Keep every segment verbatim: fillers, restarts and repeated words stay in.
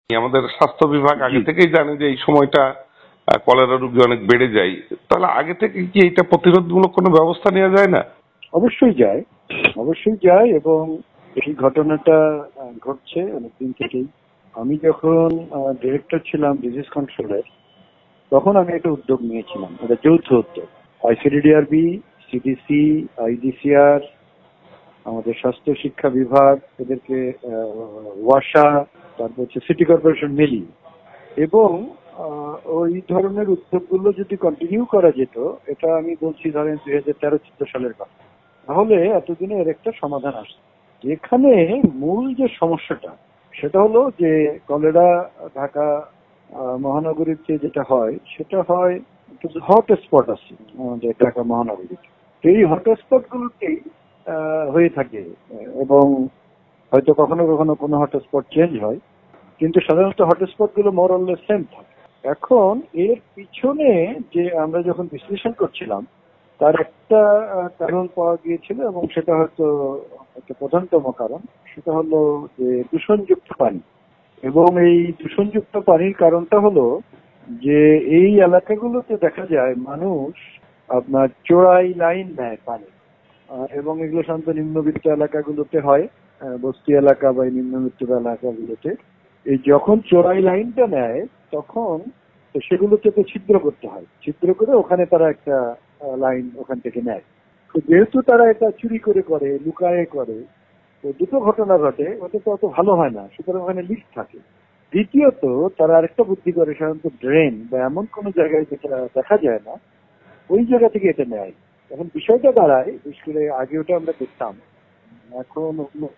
আমাদের স্বাস্থ্য বিভাগ আগে থেকেই জানে যে এই সময়টা কলেরা রোগী অনেক বেড়ে যায়, তাহলে আগে থেকে কি এটা প্রতিরোধমূলক কোনো ব্যবস্থা নেওয়া যায় না? অবশ্যই যায়, অবশ্যই যায়। এবং এই ঘটনাটা ঘটছে অনেকদিন থেকেই। আমি যখন ডিরেক্টর ছিলাম ডিজিজ কন্ট্রোলের, তখন আমি একটা উদ্যোগ নিয়েছিলাম, এটা যৌথ উদ্যোগ। আইসিডিডিআরবি, সিডিসি, আইডিসিআর, আমাদের স্বাস্থ্য শিক্ষা বিভাগ, এদেরকে ওয়াসা, তারপর হচ্ছে সিটি কর্পোরেশন মিলিয়ে, এবং ওই ধরনের উদ্যোগগুলো যদি কন্টিনিউ করা যেত, এটা আমি বলছি ধরেন দুই হাজার তেরো চোদ্দ সালের কথা, তাহলে এতদিনে এর একটা সমাধান আসছে। এখানে মূল যে সমস্যাটা সেটা হলো যে কলেরা ঢাকা মহানগরীর যে যেটা হয় সেটা হয় কিছু হটস্পট আছে আমাদের ঢাকা মহানগরীতে। এই হটস্পট গুলোতেই হয়ে থাকে, এবং হয়তো কখনো কখনো কোনো হটস্পট চেঞ্জ হয়, কিন্তু সাধারণত হটস্পট গুলো মোর অর লেস সেম থাকে। এখন এর পিছনে যে আমরা যখন বিশ্লেষণ করছিলাম তার একটা কারণ পাওয়া গিয়েছিল, এবং সেটা হয়তো একটা প্রধানতম কারণ, সেটা হলো যে দূষণযুক্ত পানি। এবং এই দূষণযুক্ত পানির কারণটা হলো যে এই এলাকাগুলোতে দেখা যায় মানুষ আপনার চোরাই লাইন নেয় পানি, এবং এগুলো সাধারণত নিম্নবিত্ত এলাকাগুলোতে হয়, বস্তি এলাকা বা নিম্নবিত্ত এলাকাগুলোতে। এই যখন চোরাই লাইনটা নেয় তখন সেগুলোতে তো ছিদ্র করতে হয়, ছিদ্র করে ওখানে তারা একটা লাইন ওখান থেকে নেয়। তো যেহেতু তারা এটা চুরি করে করে, লুকায়ে করে, তো দুটো ঘটনা ঘটে, ওটা তো অত ভালো হয় না, সুতরাং ওখানে লিক থাকে। দ্বিতীয়ত তারা আরেকটা বুদ্ধি করে, সাধারণত ড্রেন বা এমন কোন জায়গায় যেটা দেখা যায় না ওই জায়গা থেকে এটা নেয়। এখন বিষয়টা দাঁড়ায়, বিশেষ করে আগে ওটা আমরা দেখতাম, এখন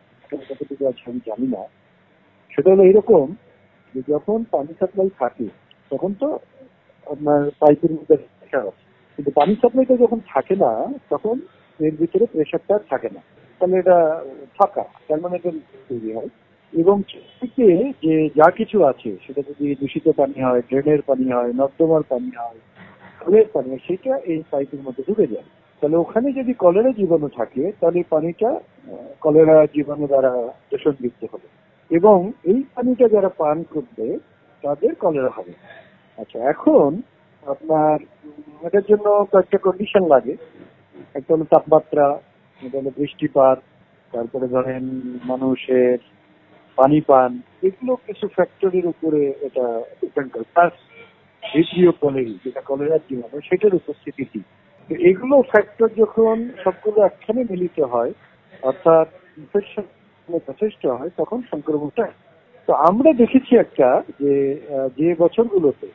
কতটুকু আছে আমি জানি না। সেটা হলো এরকম যে যখন পানি সাপ্লাই থাকে তখন তো আপনার পাইপের মধ্যে প্রেশার আছে, কিন্তু পানি সাপ্লাইটা যখন থাকে না তখন এর ভিতরে প্রেশারটা থাকে না, তাহলে এটা ফাঁকা, তার মানে এটা তৈরি হয়। এবং থেকে যে যা কিছু আছে সেটা যদি দূষিত পানি হয়, ড্রেনের পানি হয়, নর্দমার পানি হয়, খালের পানি হয়, সেটা এই পাইপের মধ্যে ঢুকে যায়। তাহলে ওখানে যদি কলেরা জীবাণু থাকে তাহলে পানিটা কলেরা জীবাণু দ্বারা দূষণযুক্ত হবে, এবং এই পানিটা যারা পান করবে তাদের কলেরা হবে। আচ্ছা, এখন আপনার এটার জন্য কয়েকটা কন্ডিশন লাগে। একটা হলো তাপমাত্রা, এটা হলো বৃষ্টিপাত, তারপরে ধরেন মানুষের পানি পান, এগুলো কিছু ফ্যাক্টরের উপরে এটা ডিপেন্ড করে। প্লাস ভিব্রিও কলেরি, যেটা কলেরার জীবাণু, সেটার উপস্থিতি কি। তো এগুলো ফ্যাক্টর যখন সবগুলো একখানে মিলিত হয়, অর্থাৎ ইনফেকশন যথেষ্ট হয়, তখন সংক্রমণটা। তো আমরা দেখেছি একটা যে যে বছরগুলোতে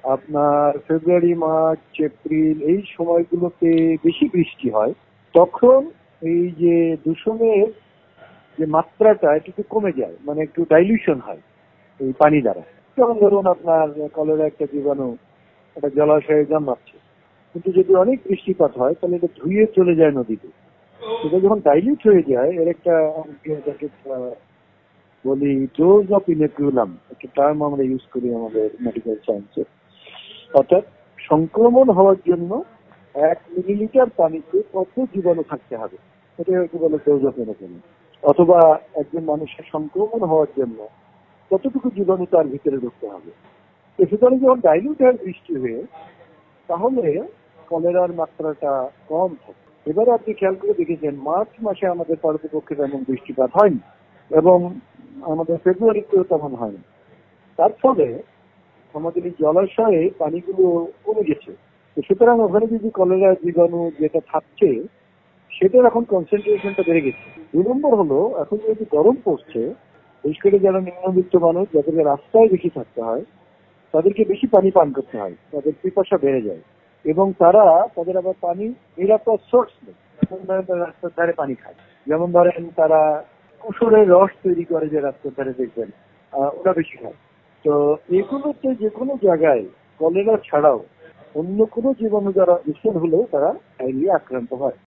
আপনার ফেব্রুয়ারি, মার্চ, এপ্রিল এই সময়গুলোতে বেশি বৃষ্টি হয়, তখন এই যে দূষণের যে মাত্রাটা একটু কমে যায়, মানে একটু ডাইলিউশন হয় এই পানি দ্বারা। যেমন ধরুন আপনার কলেরা একটা জীবাণু একটা জলাশয়ে জন্মাচ্ছে, কিন্তু যদি অনেক বৃষ্টিপাত হয় তাহলে এটা ধুয়ে চলে যায় নদীতে। এটা যখন ডাইলিউট হয়ে যায়, এর একটা বলি ডোজ অফ ইনেকুলাম, একটা টার্ম আমরা ইউজ করি আমাদের মেডিকেল সায়েন্সে। অর্থাৎ সংক্রমণ হওয়ার জন্য এক মিলিলিটার পানিতে কত জীবাণু থাকতে হবে, এটা হয়তো বলে ডোজ অফ ইনেকুলাম। অথবা একজন মানুষের সংক্রমণ হওয়ার জন্য কতটুকু জীবাণু তার ভিতরে ঢুকতে হবে। তো সুতরাং যখন ডাইলিউট হয় বৃষ্টি হয়ে, তাহলে কলেরার মাত্রাটা কম থাকে। এবারে আপনি খেয়াল করে দেখেছেন মার্চ মাসে আমাদের পারতপক্ষে তেমন বৃষ্টিপাত হয়নি, এবং আমাদের ফেব্রুয়ারিতেও তেমন হয়নি। তার ফলে আমাদের এই জলাশয়ে পানিগুলো কমে গেছে। তো সুতরাং ওখানে যদি কলেরা জীবাণু যেটা থাকছে সেটার এখন কনসেন্ট্রেশনটা বেড়ে গেছে। দুই নম্বর হলো, এখন যেহেতু গরম পড়ছে, বিশেষ করে যারা নিম্নবিত্ত মানুষ, যাদেরকে রাস্তায় বেশি থাকতে হয়, তাদেরকে বেশি পানি পান করতে হয়, তাদের পিপাসা বেড়ে যায়, এবং তারা তাদের আবার পানি নিরাপদ সোর্স নেই, রাস্তার ধারে পানি খায়। যেমন ধরেন তারা কুসুরের রস তৈরি করে যে রাস্তার ধারে দেখবেন, ওরা বেশি খায়। তো এগুলোতে যে কোনো জায়গায় কলেরা ছাড়াও অন্য কোনো জীবাণু যারা দূষণ হলেও তারা ডায়রিয়া আক্রান্ত হয়।